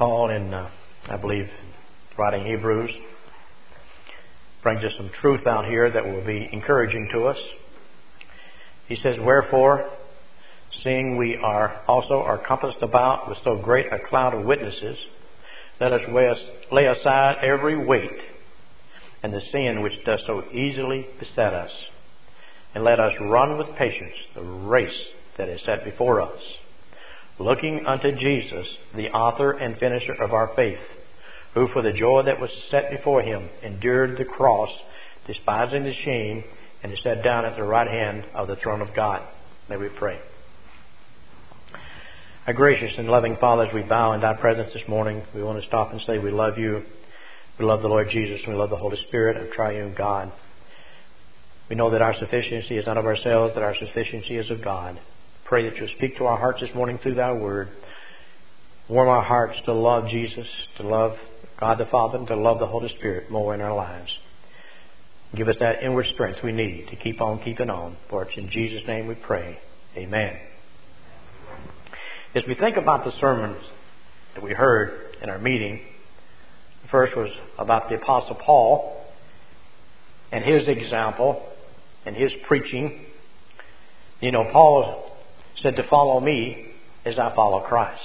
Paul in, I believe, writing Hebrews, brings us some truth out here that will be encouraging to us. He says, "Wherefore, seeing we also are compassed about with so great a cloud of witnesses, let us lay aside every weight and the sin which does so easily beset us, and let us run with patience the race that is set before us, looking unto Jesus, the author and finisher of our faith, who for the joy that was set before him endured the cross, despising the shame, and is set down at the right hand of the throne of God." May we pray. Our gracious and loving Father, as we bow in Thy presence this morning, we want to stop and say we love You. We love the Lord Jesus, and we love the Holy Spirit of Triune God. We know that our sufficiency is not of ourselves, that our sufficiency is of God. Pray that You'll speak to our hearts this morning through Thy Word. Warm our hearts to love Jesus, to love God the Father, and to love the Holy Spirit more in our lives. Give us that inward strength we need to keep on keeping on. For it's in Jesus' name we pray. Amen. As we think about the sermons that we heard in our meeting, the first was about the Apostle Paul and his example and his preaching. You know, Paul said to follow me as I follow Christ.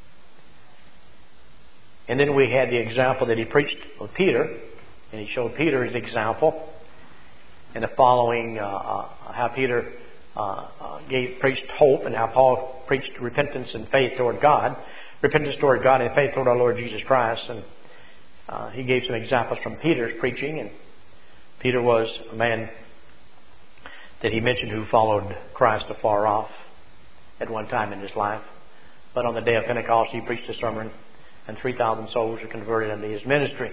And then we had the example that he preached with Peter, and he showed Peter his example and the following, how Peter preached hope, and how Paul preached repentance and faith toward God, repentance toward God and faith toward our Lord Jesus Christ. And he gave some examples from Peter's preaching, and Peter was a man that he mentioned who followed Christ afar off at one time in his life. But on the day of Pentecost, he preached a sermon, and 3,000 souls were converted into his ministry.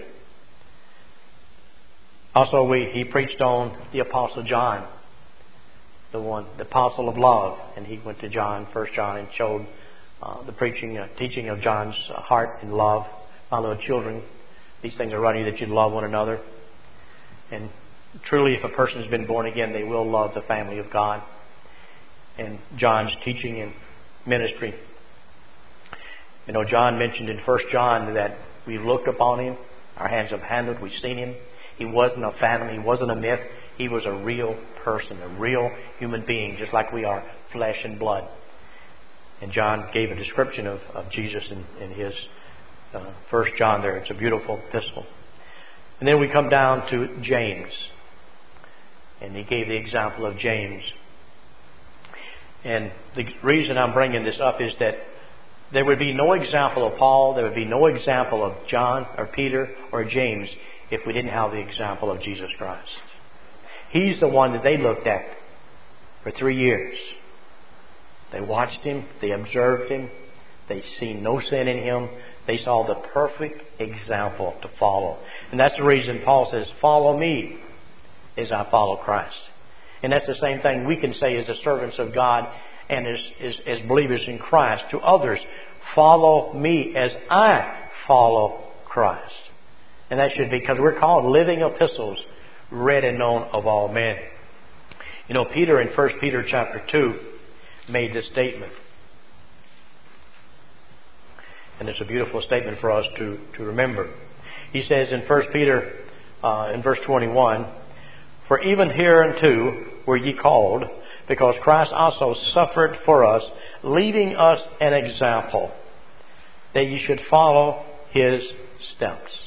Also, he preached on the Apostle John, the apostle of love, and he went to John, 1 John, and showed the teaching of John's heart and love. My little children, these things are writing you that you love one another. And truly, if a person has been born again, they will love the family of God. And John's teaching and ministry. You know, John mentioned in 1 John that we've looked upon him, our hands have handled, we've seen him. He wasn't a phantom, he wasn't a myth. He was a real person, a real human being, just like we are, flesh and blood. And John gave a description of Jesus in his 1 John there. It's a beautiful epistle. And then we come down to James. And he gave the example of James. And the reason I'm bringing this up is that there would be no example of Paul, there would be no example of John or Peter or James if we didn't have the example of Jesus Christ. He's the one that they looked at for 3 years. They watched Him, they observed Him, they seen no sin in Him. They saw the perfect example to follow. And that's the reason Paul says, "Follow me as I follow Christ." And that's the same thing we can say as the servants of God and as believers in Christ to others. Follow me as I follow Christ. And that should be, because we're called living epistles, read and known of all men. You know, Peter in 1 Peter chapter 2 made this statement. And it's a beautiful statement for us to remember. He says in 1 Peter in verse 21, "For even hereunto were ye called, because Christ also suffered for us, leaving us an example, that ye should follow His steps."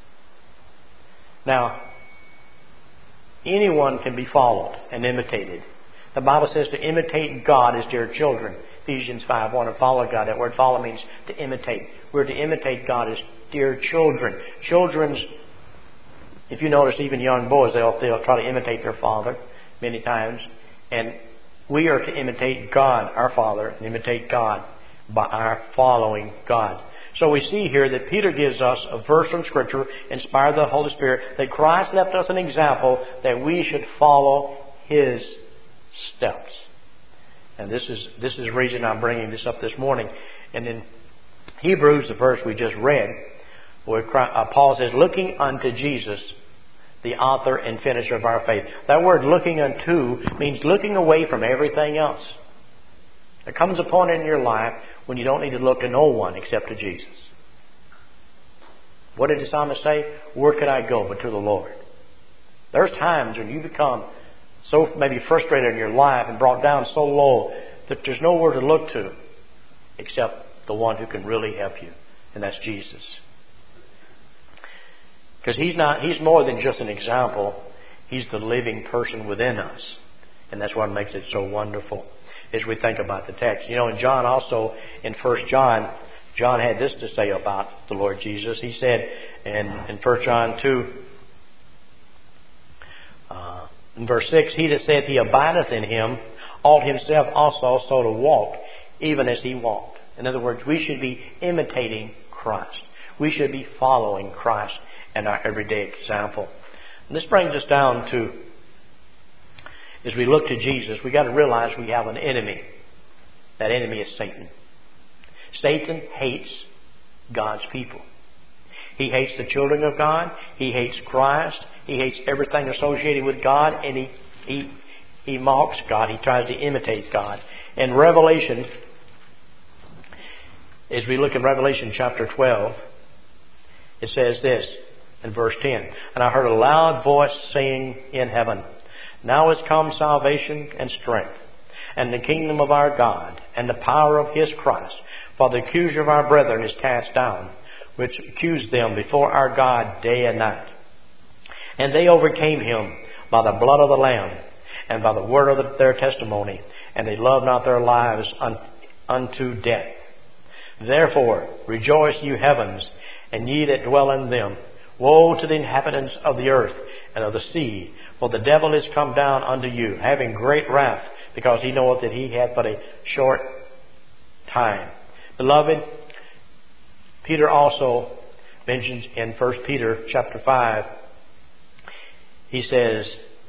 Now, anyone can be followed and imitated. The Bible says to imitate God as dear children. Ephesians 5:1, and follow God. That word follow means to imitate. We're to imitate God as dear children. If you notice, even young boys, they'll try to imitate their father many times. And we are to imitate God, our Father, and imitate God by our following God. So we see here that Peter gives us a verse from Scripture, inspired by the Holy Spirit, that Christ left us an example that we should follow His steps. And this is the reason I'm bringing this up this morning. And in Hebrews, the verse we just read, where Paul says, "Looking unto Jesus, the author and finisher of our faith." That word "looking unto" means looking away from everything else. There comes a point in your life when you don't need to look to no one except to Jesus. What did the psalmist say? Where could I go but to the Lord? There's times when you become so maybe frustrated in your life and brought down so low that there's nowhere to look to except the one who can really help you, and that's Jesus. Because He's more than just an example. He's the living person within us. And that's what makes it so wonderful as we think about the text. You know, in John also, in 1 John, John had this to say about the Lord Jesus. He said in 1 John 2, in verse 6, He that saith He abideth in Him, ought himself also so to walk, even as He walked. In other words, we should be imitating Christ. We should be following Christ in our everyday example. And this brings us down to, as we look to Jesus, we've got to realize we have an enemy. That enemy is Satan. Satan hates God's people. He hates the children of God. He hates Christ. He hates everything associated with God. And he mocks God. He tries to imitate God. In Revelation, as we look in Revelation chapter 12, it says this in verse 10. And I heard a loud voice saying in heaven, Now is come salvation and strength, and the kingdom of our God, and the power of His Christ. For the accuser of our brethren is cast down, which accused them before our God day and night. And they overcame Him by the blood of the Lamb, and by the word of their testimony, and they loved not their lives unto death. Therefore rejoice, you heavens, and ye that dwell in them. Woe to the inhabitants of the earth and of the sea, for the devil is come down unto you, having great wrath, because he knoweth that he hath but a short time. Beloved, Peter also mentions in 1 Peter chapter 5, he says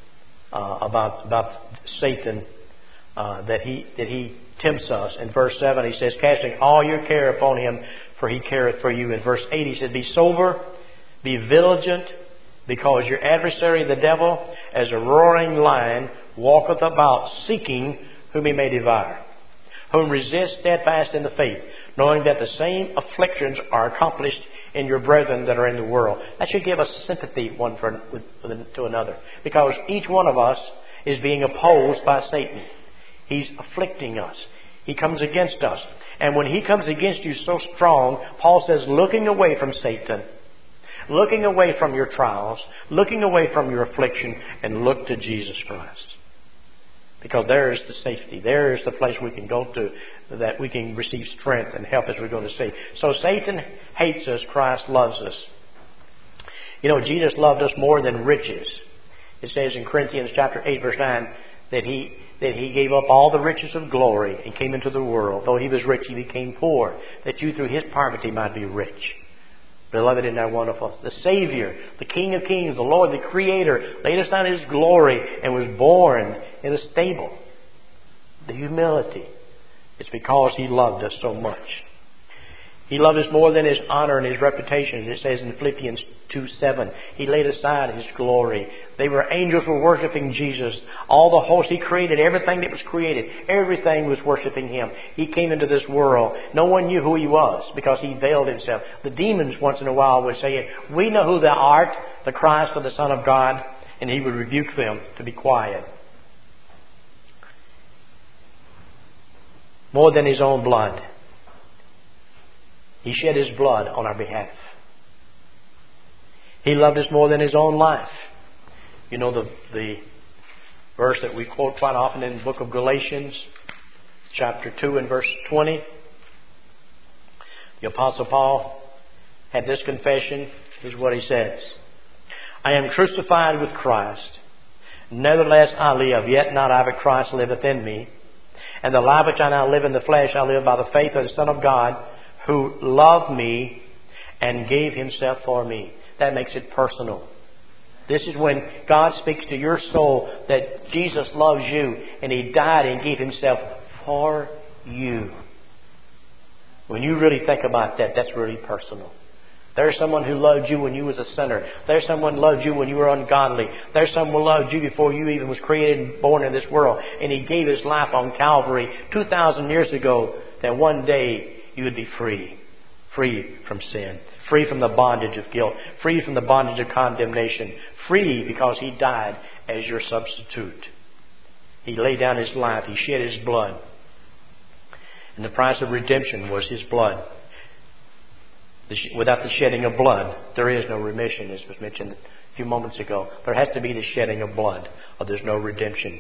about Satan that he tempts us. In verse 7 he says, casting all your care upon him, for he careth for you. In verse 8 he said, be sober, be vigilant, because your adversary the devil, as a roaring lion, walketh about, seeking whom he may devour. Whom resist steadfast in the faith, knowing that the same afflictions are accomplished in your brethren that are in the world. That should give us sympathy one to another, because each one of us is being opposed by Satan. He's afflicting us. He comes against us. And when he comes against you so strong, Paul says, looking away from Satan, looking away from your trials, looking away from your affliction, and look to Jesus Christ. Because there is the safety. There is the place we can go to, that we can receive strength and help as we're going to see. So Satan hates us. Christ loves us. You know, Jesus loved us more than riches. It says in Corinthians chapter 8 verse 9 that He gave up all the riches of glory and came into the world. Though He was rich, He became poor, that you through His poverty might be rich. Beloved, isn't that wonderful? The Savior, the King of Kings, the Lord, the Creator, laid aside His glory and was born in a stable. The humility. It's because He loved us so much. He loved us more than His honor and His reputation. It says in Philippians 2:7, He laid aside His glory. Angels were worshiping Jesus. All the hosts He created, everything that was created, everything was worshiping Him. He came into this world. No one knew who He was because He veiled Himself. The demons once in a while would say, we know who thou art, the Christ or the Son of God. And He would rebuke them to be quiet. More than His own blood. He shed His blood on our behalf. He loved us more than His own life. You know the verse that we quote quite often in the book of Galatians, chapter 2 and verse 20. The Apostle Paul had this confession. Here's what he says. I am crucified with Christ. Nevertheless I live, yet not I, but Christ liveth in me. And the life which I now live in the flesh, I live by the faith of the Son of God, who loved me and gave Himself for me. That makes it personal. This is when God speaks to your soul that Jesus loves you and He died and gave Himself for you. When you really think about that, that's really personal. There's someone who loved you when you was a sinner. There's someone who loved you when you were ungodly. There's someone who loved you before you even was created and born in this world. And He gave His life on Calvary 2,000 years ago that one day you would be free. Free from sin. Free from the bondage of guilt. Free from the bondage of condemnation. Free because He died as your substitute. He laid down His life. He shed His blood. And the price of redemption was His blood. Without the shedding of blood, there is no remission, as was mentioned a few moments ago. There has to be the shedding of blood, or there's no redemption.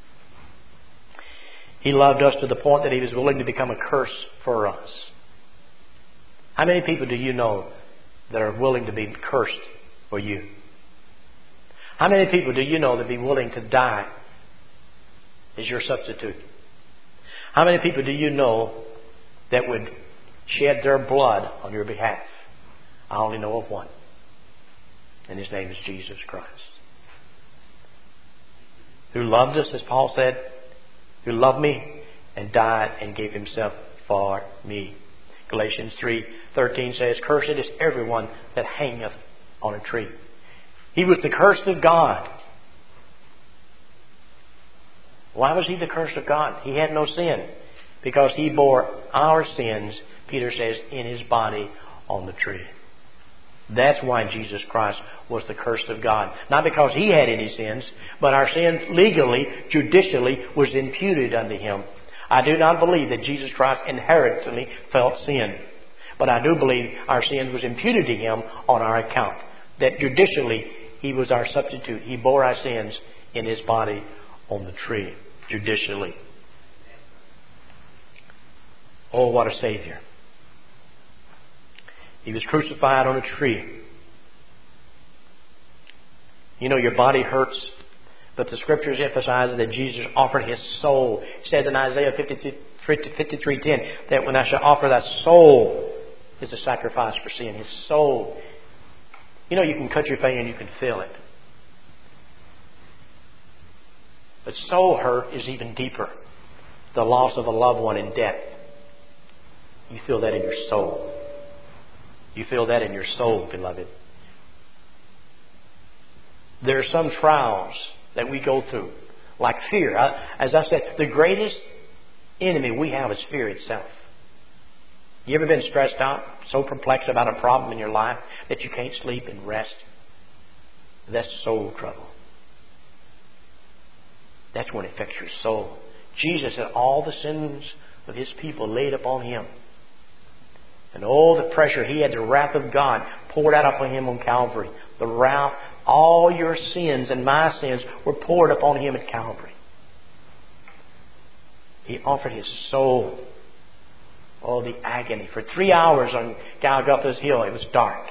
He loved us to the point that He was willing to become a curse for us. How many people do you know that are willing to be cursed for you? How many people do you know that be willing to die as your substitute? How many people do you know that would shed their blood on your behalf? I only know of one. And His name is Jesus Christ. Who loved us, as Paul said, who loved me and died and gave Himself for me. Galatians 3:13 says, Cursed is everyone that hangeth on a tree. He was the curse of God. Why was He the curse of God? He had no sin. Because He bore our sins, Peter says, in His body on the tree. That's why Jesus Christ was the curse of God. Not because He had any sins, but our sins legally, judicially, was imputed unto Him. I do not believe that Jesus Christ inherently felt sin. But I do believe our sins was imputed to Him on our account. That judicially, He was our substitute. He bore our sins in His body on the tree. Judicially. Oh, what a Savior. He was crucified on a tree. You know, your body hurts, but the Scriptures emphasize that Jesus offered His soul. It says in Isaiah 53:10 that when I shall offer thy soul is a sacrifice for sin. His soul. You know, you can cut your finger and you can feel it. But soul hurt is even deeper. The loss of a loved one in death. You feel that in your soul. You feel that in your soul, beloved. There are some trials that we go through, like fear. As I said, the greatest enemy we have is fear itself. You ever been stressed out, so perplexed about a problem in your life that you can't sleep and rest? That's soul trouble. That's when it affects your soul. Jesus had all the sins of His people laid upon Him. And all the pressure He had, the wrath of God poured out upon Him on Calvary. The wrath, all your sins and my sins were poured upon Him at Calvary. He offered His soul. Oh, the agony. For 3 hours on Golgotha's hill, it was dark.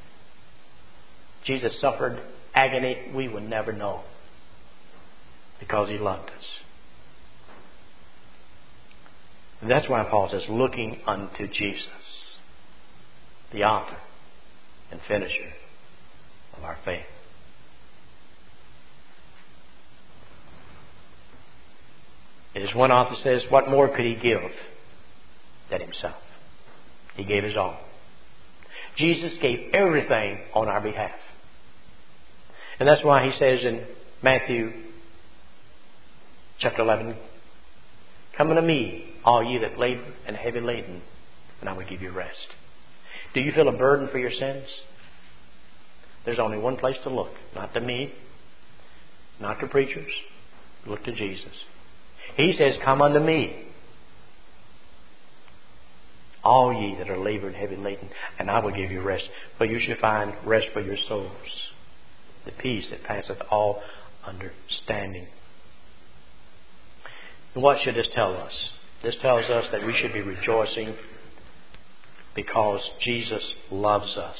Jesus suffered agony we would never know. Because He loved us. And that's why Paul says, looking unto Jesus, the author and finisher of our faith. As one author says, what more could He give than Himself? He gave His all. Jesus gave everything on our behalf. And that's why He says in Matthew chapter 11, come unto me, all ye that labor and heavy laden, and I will give you rest. Do you feel a burden for your sins? There's only one place to look. Not to me, not to preachers. Look to Jesus. He says, come unto me, all ye that are labored and heavy laden, and I will give you rest. For you shall find rest for your souls. The peace that passeth all understanding. And what should this tell us? This tells us that we should be rejoicing because Jesus loves us.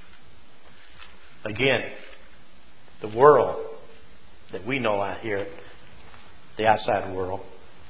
Again, the world that we know out here, the outside world,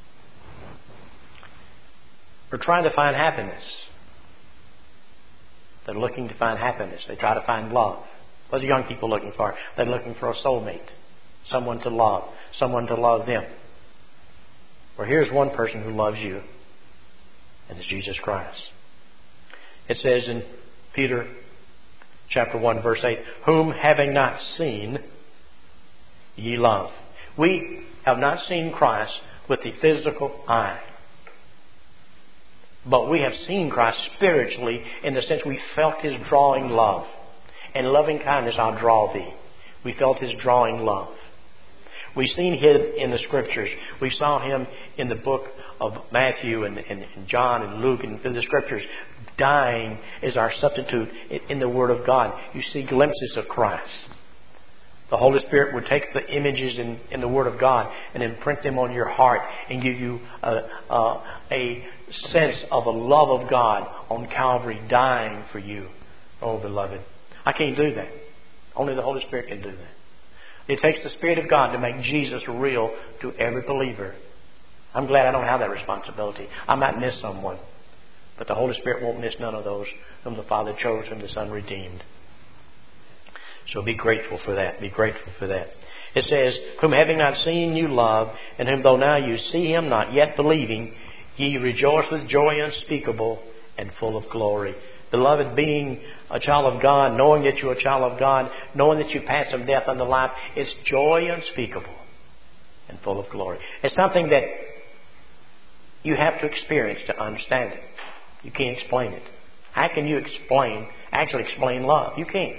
are trying to find happiness. They're looking to find happiness. They try to find love. What are young people looking for? They're looking for a soulmate. Someone to love. Someone to love them. Well, here's one person who loves you, and it's Jesus Christ. It says in Peter chapter 1, verse 8, whom having not seen, ye love. We have not seen Christ with the physical eye. But we have seen Christ spiritually in the sense we felt His drawing love. And loving kindness I'll draw thee. We felt His drawing love. We've seen Him in the Scriptures. We saw Him in the book of Matthew and John and Luke and through the Scriptures, dying as our substitute in the Word of God. You see glimpses of Christ. The Holy Spirit would take the images in the Word of God and imprint them on your heart and give you a sense of a love of God on Calvary dying for you. Oh, beloved. I can't do that. Only the Holy Spirit can do that. It takes the Spirit of God to make Jesus real to every believer. I'm glad I don't have that responsibility. I might miss someone. But the Holy Spirit won't miss none of those whom the Father chose, whom the Son redeemed. So be grateful for that. Be grateful for that. It says, whom having not seen you love, and whom though now you see Him not yet believing, ye rejoice with joy unspeakable and full of glory. Beloved, being a child of God, knowing that you're a child of God, knowing that you pass from death unto life, it's joy unspeakable and full of glory. It's something that you have to experience to understand it. You can't explain it. How can you actually explain love? You can't.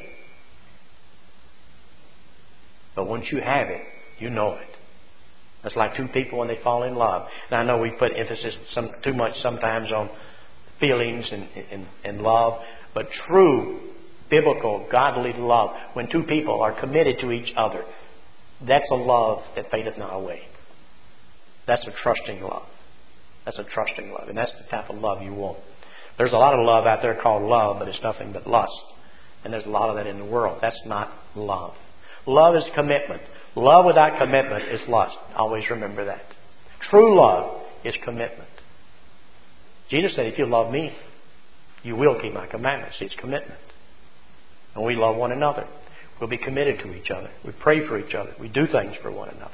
But once you have it, you know it. It's like two people when they fall in love. Now I know we put emphasis too much sometimes on feelings and love, but true biblical godly love, when two people are committed to each other, that's a love that fadeth not away. That's a trusting love. That's a trusting love, and that's the type of love you want. There's a lot of love out there called love, but it's nothing but lust, and there's a lot of that in the world. That's not love. Love is commitment. Love without commitment is lust. Always remember that. True love is commitment. Jesus said, if you love me, you will keep my commandments. It's commitment. And we love one another. We'll be committed to each other. We pray for each other. We do things for one another.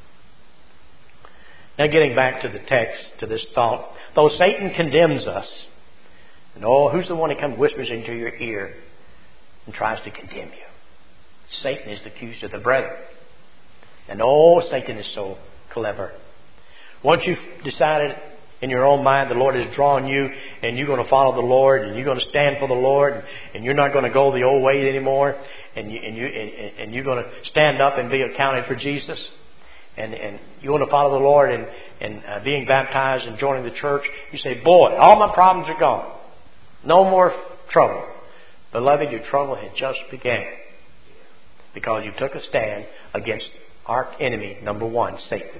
Now getting back to the text, to this thought, though Satan condemns us, and who's the one that comes whispers into your ear and tries to condemn you? Satan is the accuser of the brethren. And Satan is so clever. Once you've decided in your own mind the Lord has drawn you and you're going to follow the Lord and you're going to stand for the Lord and you're not going to go the old way anymore and you're going to stand up and be accounted for Jesus and you want to follow the Lord and being baptized and joining the church, you say, boy, all my problems are gone. No more trouble. Beloved, your trouble had just begun. Because you took a stand against our enemy, number one, Satan.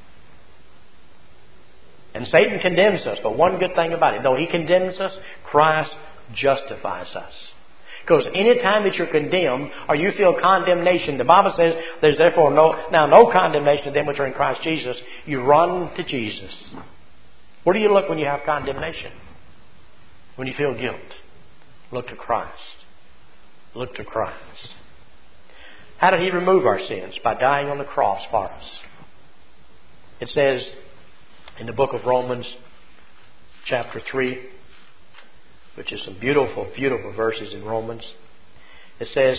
And Satan condemns us. But one good thing about it, though he condemns us, Christ justifies us. Because any time that you're condemned or you feel condemnation, the Bible says there's therefore no condemnation to them which are in Christ Jesus. You run to Jesus. Where do you look when you have condemnation? When you feel guilt? Look to Christ. Look to Christ. How did He remove our sins? By dying on the cross for us. It says in the book of Romans, chapter 3, which is some beautiful, beautiful verses in Romans. It says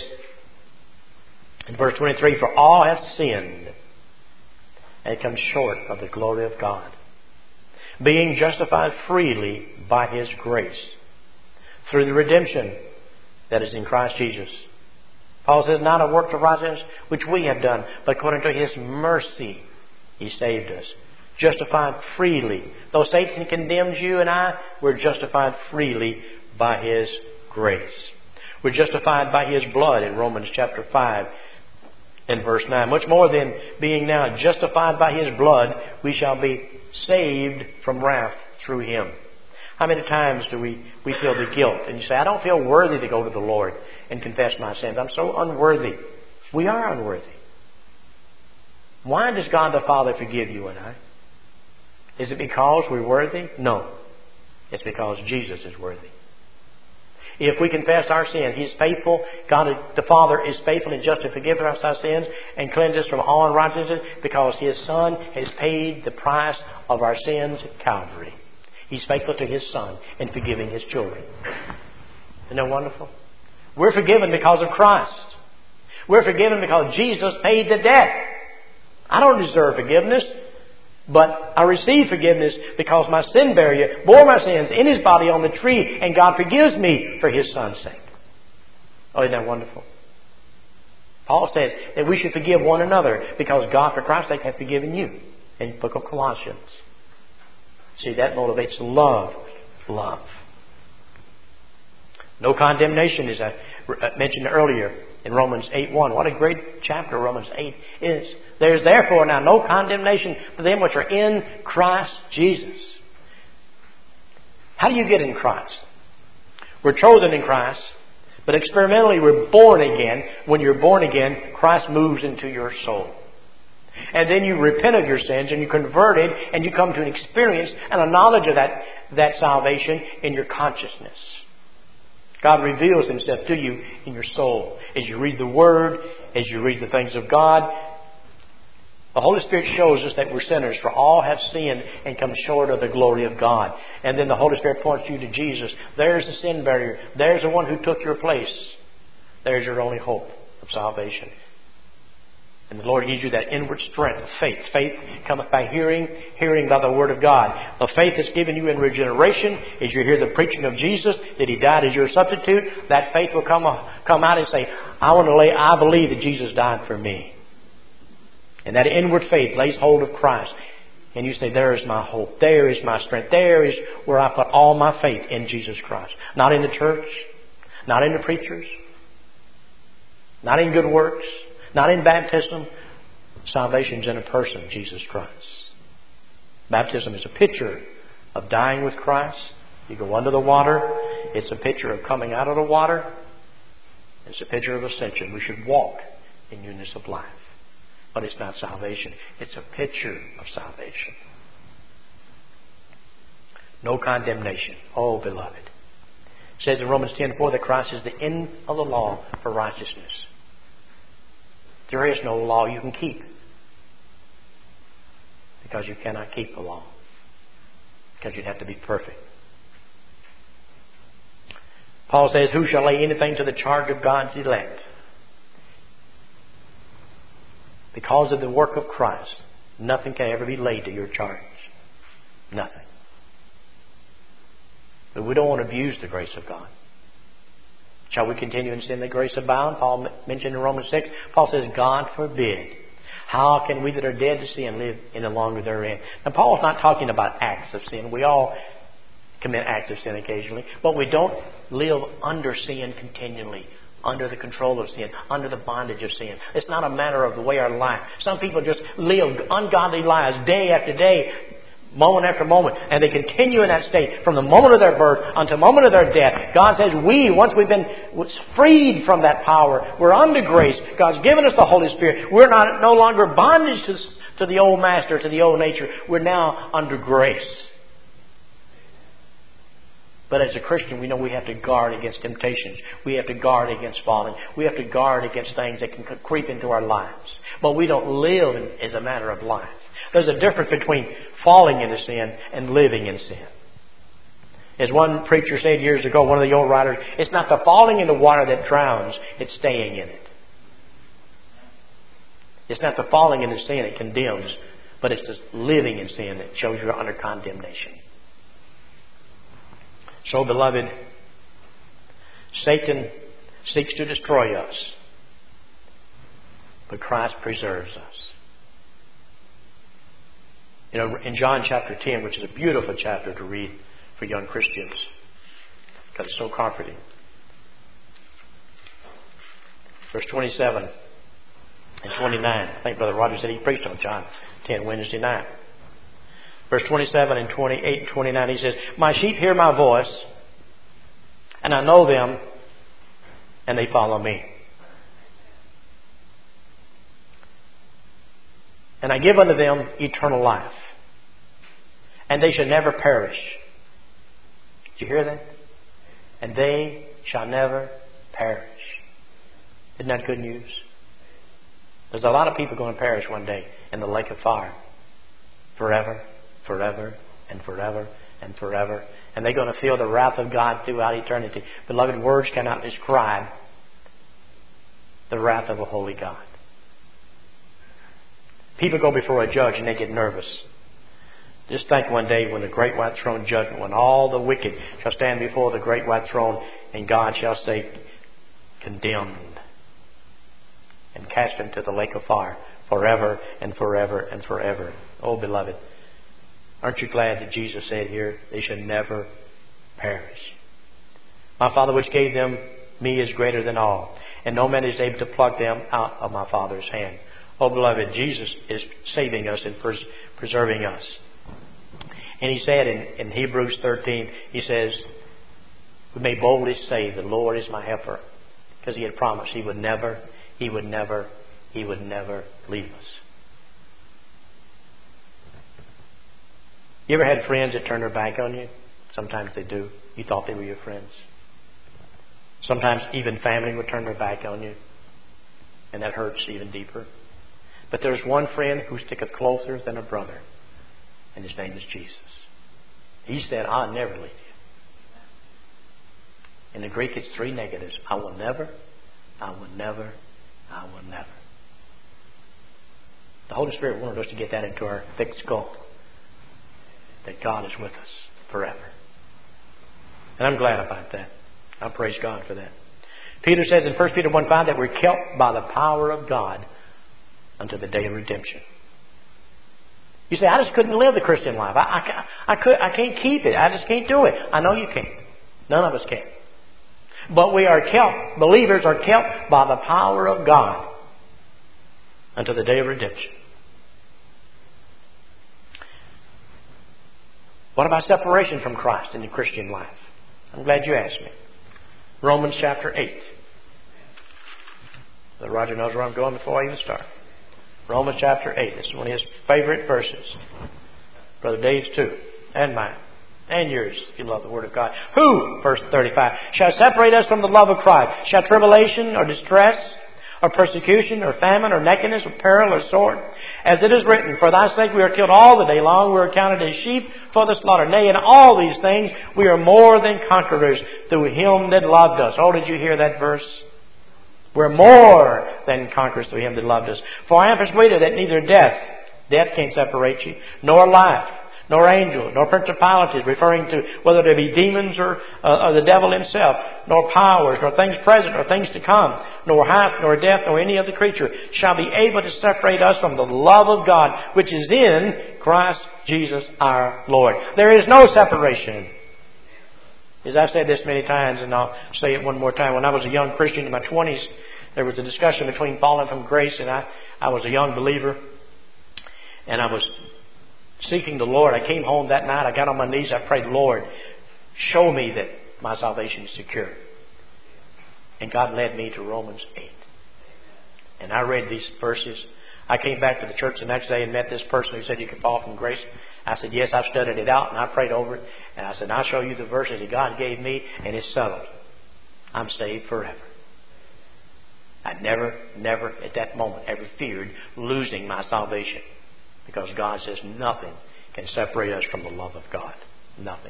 in verse 23, for all have sinned and come short of the glory of God, being justified freely by His grace through the redemption that is in Christ Jesus. Paul says, not of works of righteousness which we have done, but according to His mercy He saved us. Justified freely. Though Satan condemns you and I, we're justified freely by His grace. We're justified by His blood in Romans chapter 5 and verse 9. Much more than being now justified by His blood, we shall be saved from wrath through Him. How many times do we feel the guilt? And you say, I don't feel worthy to go to the Lord and confess my sins. I'm so unworthy. We are unworthy. Why does God the Father forgive you and I? Is it because we're worthy? No. It's because Jesus is worthy. If we confess our sins, He's faithful. God the Father is faithful and just to forgive us our sins and cleanse us from all unrighteousness because His Son has paid the price of our sins at Calvary. He's faithful to His Son in forgiving His children. Isn't that wonderful? We're forgiven because of Christ. We're forgiven because Jesus paid the debt. I don't deserve forgiveness. But I received forgiveness because my sin barrier bore my sins in His body on the tree, and God forgives me for His Son's sake. Oh, isn't that wonderful? Paul says that we should forgive one another because God, for Christ's sake, hath forgiven you in the book of Colossians. See, that motivates love. Love. No condemnation, as I mentioned earlier in Romans 8:1. What a great chapter Romans 8 is. There is therefore now no condemnation for them which are in Christ Jesus. How do you get in Christ? We're chosen in Christ, but experimentally we're born again. When you're born again, Christ moves into your soul. And then you repent of your sins and you're converted and you come to an experience and a knowledge of that salvation in your consciousness. God reveals Himself to you in your soul. As you read the Word, as you read the things of God, the Holy Spirit shows us that we're sinners, for all have sinned and come short of the glory of God. And then the Holy Spirit points you to Jesus. There's the sin barrier. There's the one who took your place. There's your only hope of salvation. And the Lord gives you that inward strength of faith. Faith cometh by hearing, hearing by the Word of God. The faith that's given you in regeneration, as you hear the preaching of Jesus, that He died as your substitute, that faith will come out and say, I believe that Jesus died for me. And that inward faith lays hold of Christ. And you say, there is my hope. There is my strength. There is where I put all my faith in Jesus Christ. Not in the church. Not in the preachers. Not in good works. Not in baptism. Salvation's in a person, Jesus Christ. Baptism is a picture of dying with Christ. You go under the water. It's a picture of coming out of the water. It's a picture of ascension. We should walk in newness of life. But it's not salvation. It's a picture of salvation. No condemnation. Oh, beloved. It says in Romans 10:4 that Christ is the end of the law for righteousness. There is no law you can keep. Because you cannot keep the law. Because you'd have to be perfect. Paul says, who shall lay anything to the charge of God's elect? Because of the work of Christ, nothing can ever be laid to your charge. Nothing. But we don't want to abuse the grace of God. Shall we continue in sin that grace abound? Paul mentioned in Romans 6. Paul says, God forbid. How can we that are dead to sin live any longer therein? Now Paul's not talking about acts of sin. We all commit acts of sin occasionally. But we don't live under sin continually. Under the control of sin. Under the bondage of sin. It's not a matter of the way our life. Some people just live ungodly lives day after day. Moment after moment. And they continue in that state from the moment of their birth until the moment of their death. God says once we've been freed from that power, we're under grace. God's given us the Holy Spirit. We're no longer bondage to the old master, to the old nature. We're now under grace. But as a Christian, we know we have to guard against temptations. We have to guard against falling. We have to guard against things that can creep into our lives. But we don't live as a matter of life. There's a difference between falling into sin and living in sin. As one preacher said years ago, one of the old writers, it's not the falling into water that drowns, it's staying in it. It's not the falling into sin that condemns, but it's the living in sin that shows you're under condemnation. So, beloved, Satan seeks to destroy us, but Christ preserves us. You know, in John chapter 10, which is a beautiful chapter to read for young Christians, because it's so comforting. Verse 27 and 29. I think Brother Roger said he preached on John 10 Wednesday night. Verse 27 and 28 and 29, he says, my sheep hear my voice, and I know them, and they follow me. And I give unto them eternal life, and they shall never perish. Did you hear that? And they shall never perish. Isn't that good news? There's a lot of people going to perish one day in the lake of fire. Forever, forever, and forever, and forever. And they're going to feel the wrath of God throughout eternity. Beloved, words cannot describe the wrath of a holy God. People go before a judge and they get nervous. Just think one day when the great white throne judgment, when all the wicked shall stand before the great white throne, and God shall say, condemned, and cast into the lake of fire forever and forever and forever. Oh, beloved, aren't you glad that Jesus said here, they should never perish? My Father which gave them me is greater than all, and no man is able to pluck them out of my Father's hand. Oh, beloved, Jesus is saving us and preserving us. And He said in Hebrews 13, He says, we may boldly say, the Lord is my helper. Because He had promised He would never leave us. You ever had friends that turn their back on you? Sometimes they do. You thought they were your friends. Sometimes even family would turn their back on you. And that hurts even deeper. But there's one friend who sticketh closer than a brother. And His name is Jesus. He said, I'll never leave you. In the Greek it's three negatives. I will never, I will never, I will never. The Holy Spirit wanted us to get that into our thick skull. That God is with us forever. And I'm glad about that. I praise God for that. Peter says in 1 Peter 1:5 that we're kept by the power of God unto the day of redemption. You say, I just couldn't live the Christian life. I can't keep it. I just can't do it. I know you can't. None of us can. But we are kept, believers are kept by the power of God until the day of redemption. What about separation from Christ in the Christian life? I'm glad you asked me. Romans chapter 8. So Roger knows where I'm going before I even start. Romans chapter 8. This is one of his favorite verses. Brother Dave's too. And mine. And yours, if you love the Word of God. Who, verse 35, shall separate us from the love of Christ? Shall tribulation or distress or persecution or famine or nakedness or peril or sword? As it is written, for thy sake we are killed all the day long. We are counted as sheep for the slaughter. Nay, in all these things we are more than conquerors through Him that loved us. Oh, did you hear that verse? We're more than conquerors through Him that loved us. For I am persuaded that neither death can't separate you, nor life, nor angel, nor principalities, referring to whether they be demons or the devil himself, nor powers, nor things present, or things to come, nor height, nor depth, nor any other creature shall be able to separate us from the love of God, which is in Christ Jesus our Lord. There is no separation. As I've said this many times, and I'll say it one more time. When I was a young Christian in my 20s, there was a discussion between falling from grace, and I was a young believer, and I was seeking the Lord. I came home that night. I got on my knees. I prayed, Lord, show me that my salvation is secure. And God led me to Romans 8. And I read these verses. I came back to the church the next day and met this person who said you could fall from grace. I said, yes, I've studied it out, and I prayed over it. And I said, I'll show you the verses that God gave me, and it's settled. I'm saved forever. I never at that moment ever feared losing my salvation. Because God says nothing can separate us from the love of God. Nothing.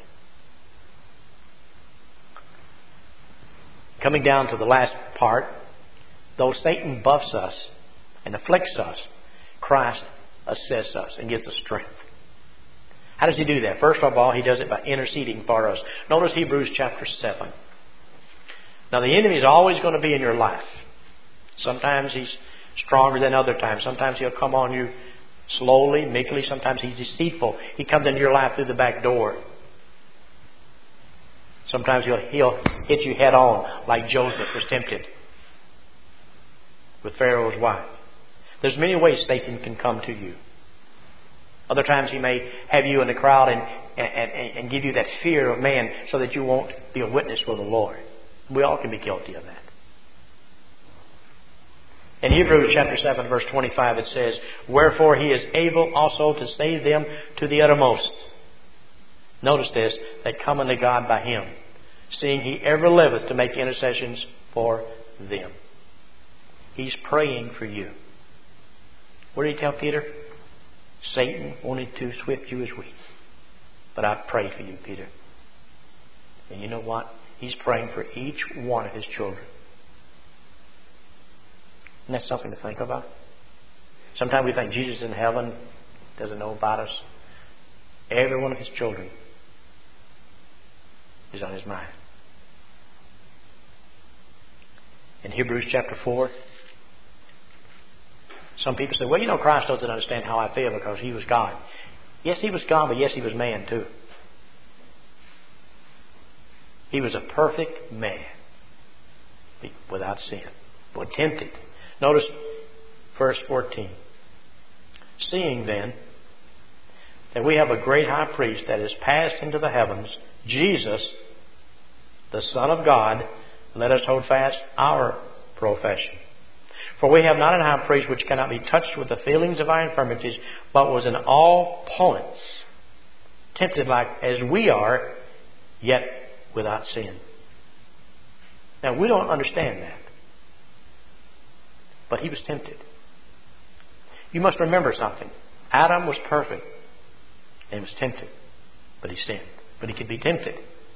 Coming down to the last part, though Satan buffs us and afflicts us, Christ assists us and gives us strength. How does He do that? First of all, He does it by interceding for us. Notice Hebrews chapter 7. Now the enemy is always going to be in your life. Sometimes he's stronger than other times. Sometimes he'll come on you slowly, meekly. Sometimes he's deceitful. He comes into your life through the back door. Sometimes he'll hit you head on, like Joseph was tempted with Pharaoh's wife. There's many ways Satan can come to you. Other times he may have you in the crowd and give you that fear of man so that you won't be a witness for the Lord. We all can be guilty of that. In Hebrews chapter 7 verse 25 it says, wherefore He is able also to save them to the uttermost. Notice this, that come unto God by Him, seeing He ever liveth to make intercessions for them. He's praying for you. What did He tell Peter? Satan wanted to swift you as wheat. But I prayed for you, Peter. And you know what? He's praying for each one of His children. Isn't that something to think about? Sometimes we think Jesus is in heaven, doesn't know about us. Every one of His children is on His mind. In Hebrews chapter 4, some people say, well, Christ doesn't understand how I feel because He was God. Yes, He was God, but yes, He was man too. He was a perfect man without sin, but tempted. Notice verse 14. Seeing then that we have a great high priest that is passed into the heavens, Jesus, the Son of God, let us hold fast our profession. For we have not an high priest which cannot be touched with the feelings of our infirmities, but was in all points tempted like as we are, yet without sin. Now, we don't understand that. But He was tempted. You must remember something. Adam was perfect and was tempted. But he sinned. But he could be tempted.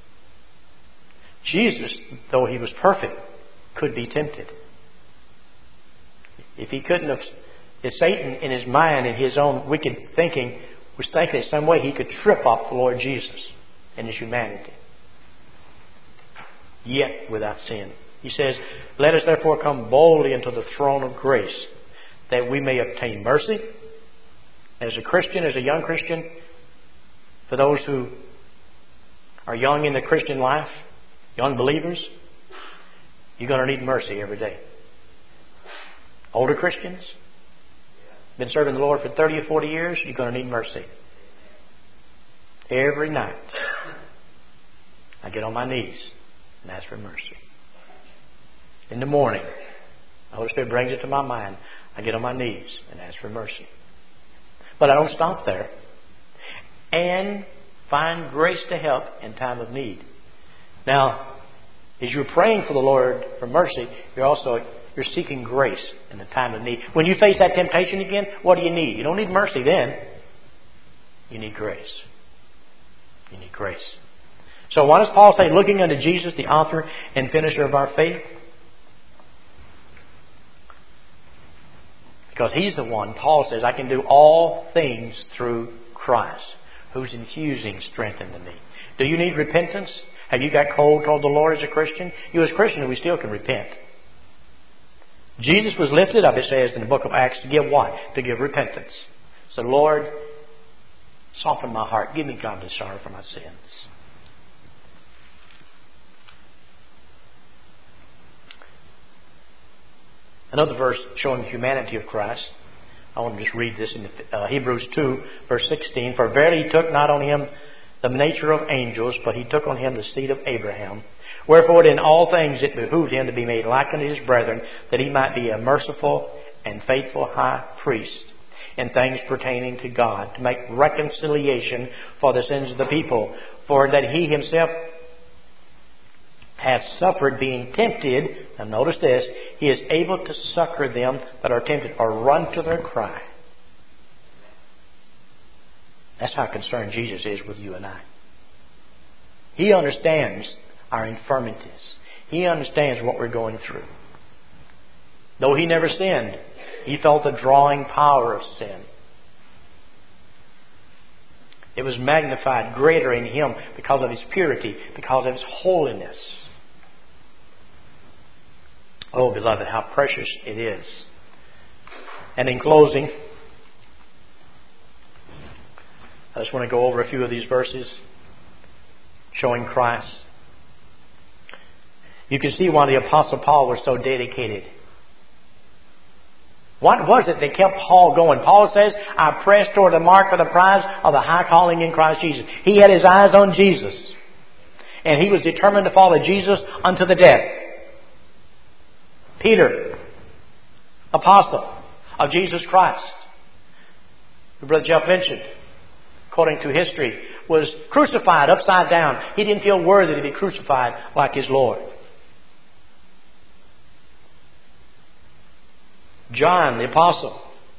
Jesus, though He was perfect, could be tempted. If He couldn't have... If Satan in his mind and his own wicked thinking was thinking that some way he could trip up the Lord Jesus and His humanity. Yet without sin. He says, let us therefore come boldly into the throne of grace, that we may obtain mercy. As a Christian, as a young Christian, for those who are young in the Christian life, young believers, you're going to need mercy every day. Older Christians, been serving the Lord for 30 or 40 years, you're going to need mercy. Every night, I get on my knees and ask for mercy. In the morning, the Holy Spirit brings it to my mind. I get on my knees and ask for mercy. But I don't stop there. And find grace to help in time of need. Now, as you're praying for the Lord for mercy, you're seeking grace in the time of need. When you face that temptation again, what do you need? You don't need mercy then. You need grace. You need grace. So what does Paul say? Looking unto Jesus, the author and finisher of our faith. Because He's the one, Paul says, I can do all things through Christ, who's infusing strength into me. Do you need repentance? Have you got cold toward the Lord as a Christian? You as a Christian, we still can repent. Jesus was lifted up, it says in the book of Acts, to give what? To give repentance. So, Lord, soften my heart. Give me godly sorrow for my sins. Another verse showing the humanity of Christ. I want to just read this in Hebrews 2, verse 16. For verily He took not on Him the nature of angels, but He took on Him the seed of Abraham. Wherefore in all things it behooved Him to be made like unto His brethren, that He might be a merciful and faithful high priest in things pertaining to God, to make reconciliation for the sins of the people. For that He Himself hath suffered being tempted, and notice this, He is able to succor them that are tempted, or run to their cry. That's how concerned Jesus is with you and I. He understands our infirmities. He understands what we're going through. Though He never sinned, He felt the drawing power of sin. It was magnified greater in Him because of His purity, because of His holiness. Oh, beloved, how precious it is. And in closing, I just want to go over a few of these verses showing Christ. You can see why the Apostle Paul was so dedicated. What was it that kept Paul going? Paul says, I press toward the mark for the prize of the high calling in Christ Jesus. He had his eyes on Jesus. And he was determined to follow Jesus unto the death. Peter, apostle of Jesus Christ, who Brother Jeff mentioned, according to history, was crucified upside down. He didn't feel worthy to be crucified like his Lord. John, the apostle,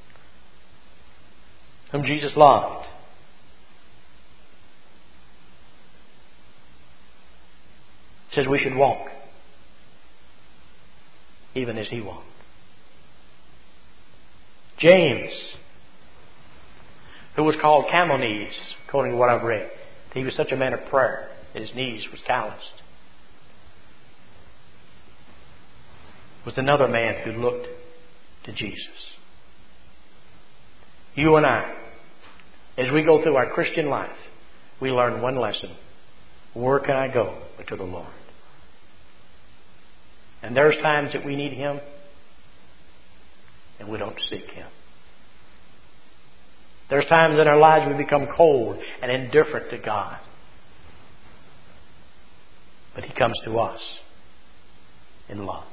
whom Jesus loved, says we should walk even as He walked. James, who was called Camones, according to what I've read. He was such a man of prayer that his knees was calloused. Was another man who looked to Jesus. You and I, as we go through our Christian life, we learn one lesson. Where can I go but to the Lord? And there's times that we need Him and we don't seek Him. There's times in our lives we become cold and indifferent to God. But He comes to us in love.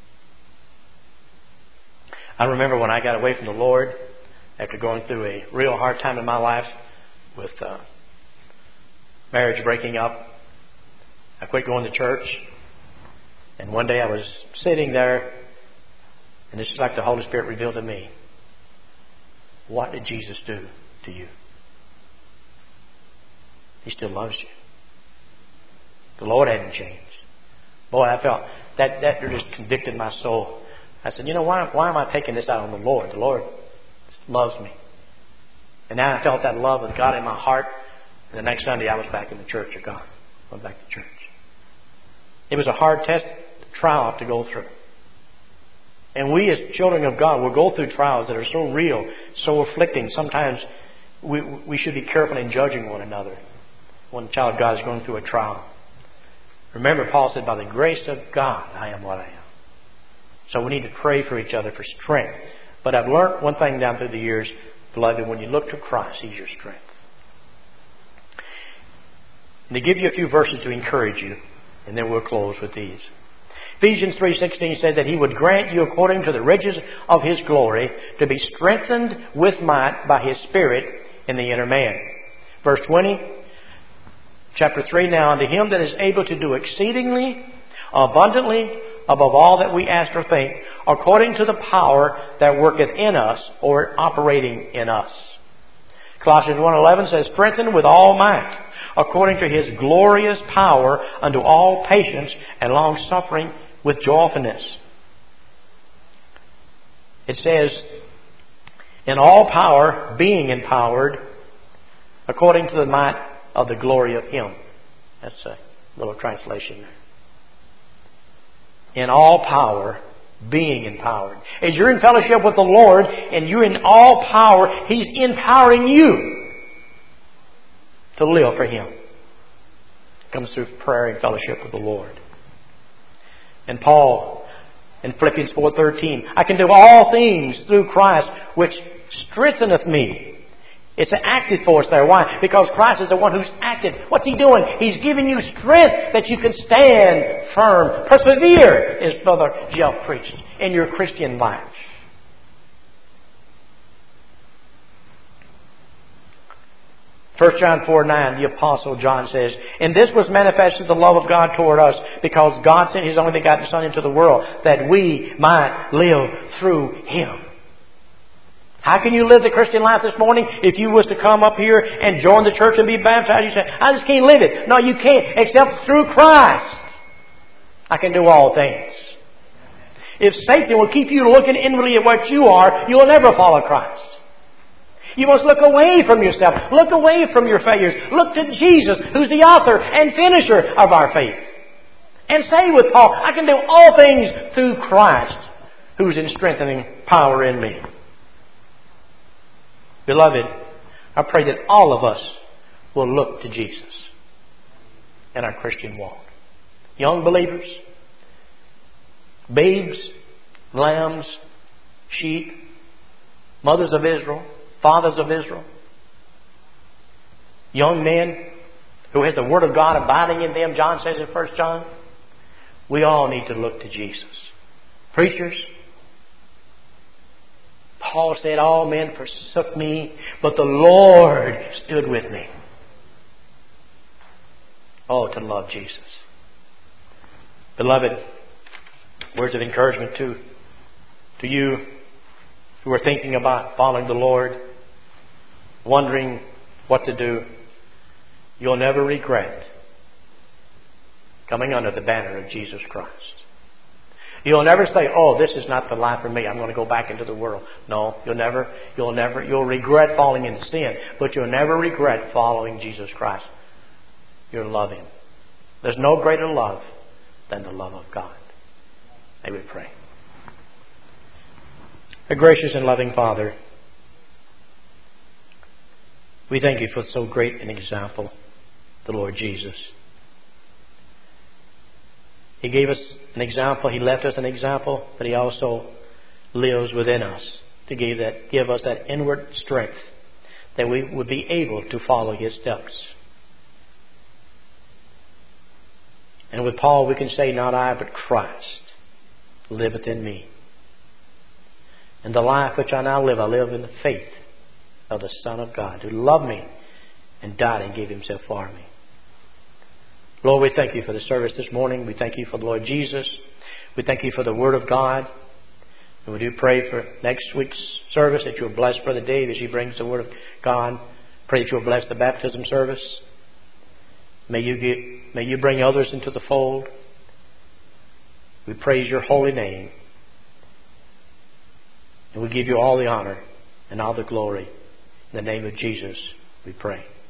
I remember when I got away from the Lord after going through a real hard time in my life with marriage breaking up. I quit going to church. And one day I was sitting there, and it's like the Holy Spirit revealed to me, what did Jesus do to you? He still loves you. The Lord hadn't changed. Boy, I felt that just convicted my soul. I said, you know, why am I taking this out on the Lord? The Lord loves me. And now I felt that love of God in my heart. And the next Sunday I was back in the church of God. Went back to church. It was a hard test, trial to go through. And we as children of God will go through trials that are so real, so afflicting. Sometimes we should be careful in judging one another when a child of God is going through a trial. Remember, Paul said, by the grace of God, I am what I am. So we need to pray for each other for strength. But I've learned one thing down through the years, beloved, when you look to Christ, He's your strength. And to give you a few verses to encourage you, and then we'll close with these. Ephesians 3:16 says that He would grant you according to the riches of His glory to be strengthened with might by His Spirit in the inner man. Verse 20, chapter 3, now unto Him that is able to do exceedingly abundantly above all that we ask or think, according to the power that worketh in us or operating in us. Colossians 1:11 says, strengthened with all might, according to His glorious power, unto all patience and long suffering with joyfulness. It says, in all power, being empowered, according to the might of the glory of Him. That's a little translation there. In all power, being empowered. As you're in fellowship with the Lord and you're in all power, He's empowering you to live for Him. It comes through prayer and fellowship with the Lord. And Paul, in Philippians 4:13, I can do all things through Christ which strengtheneth me. It's an active force there. Why? Because Christ is the one who's active. What's He doing? He's giving you strength that you can stand firm. Persevere, as Brother Jeff preached, in your Christian life. 1 John 4:9, the Apostle John says, and this was manifested the love of God toward us, because God sent His only begotten Son into the world, that we might live through Him. How can you live the Christian life this morning? If you was to come up here and join the church and be baptized, you say, I just can't live it. No, you can't, except through Christ. I can do all things. If Satan will keep you looking inwardly at what you are, you will never follow Christ. You must look away from yourself. Look away from your failures. Look to Jesus, who's the author and finisher of our faith. And say with Paul, I can do all things through Christ, who's in strengthening power in me. Beloved, I pray that all of us will look to Jesus in our Christian walk. Young believers, babes, lambs, sheep, mothers of Israel, fathers of Israel, young men who has the Word of God abiding in them, John says in 1 John, we all need to look to Jesus. Preachers, Paul said, all men forsook me, but the Lord stood with me. Oh, to love Jesus. Beloved, words of encouragement to you who are thinking about following the Lord, wondering what to do. You'll never regret coming under the banner of Jesus Christ. You'll never say, oh, this is not the life for me. I'm going to go back into the world. No, you'll regret falling into sin, but you'll never regret following Jesus Christ. You'll love Him. There's no greater love than the love of God. May we pray. Our gracious and loving Father, we thank You for so great an example, the Lord Jesus. He gave us an example. He left us an example, but He also lives within us to give us that inward strength that we would be able to follow His steps. And with Paul we can say, not I, but Christ liveth in me. And the life which I now live, I live in the faith of the Son of God, who loved me and died and gave Himself for me. Lord, we thank You for the service this morning. We thank You for the Lord Jesus. We thank You for the Word of God. And we do pray for next week's service that You'll bless Brother Dave as he brings the Word of God. Pray that You'll bless the baptism service. May You bring others into the fold. We praise Your holy name. And we give You all the honor and all the glory. In the name of Jesus, we pray.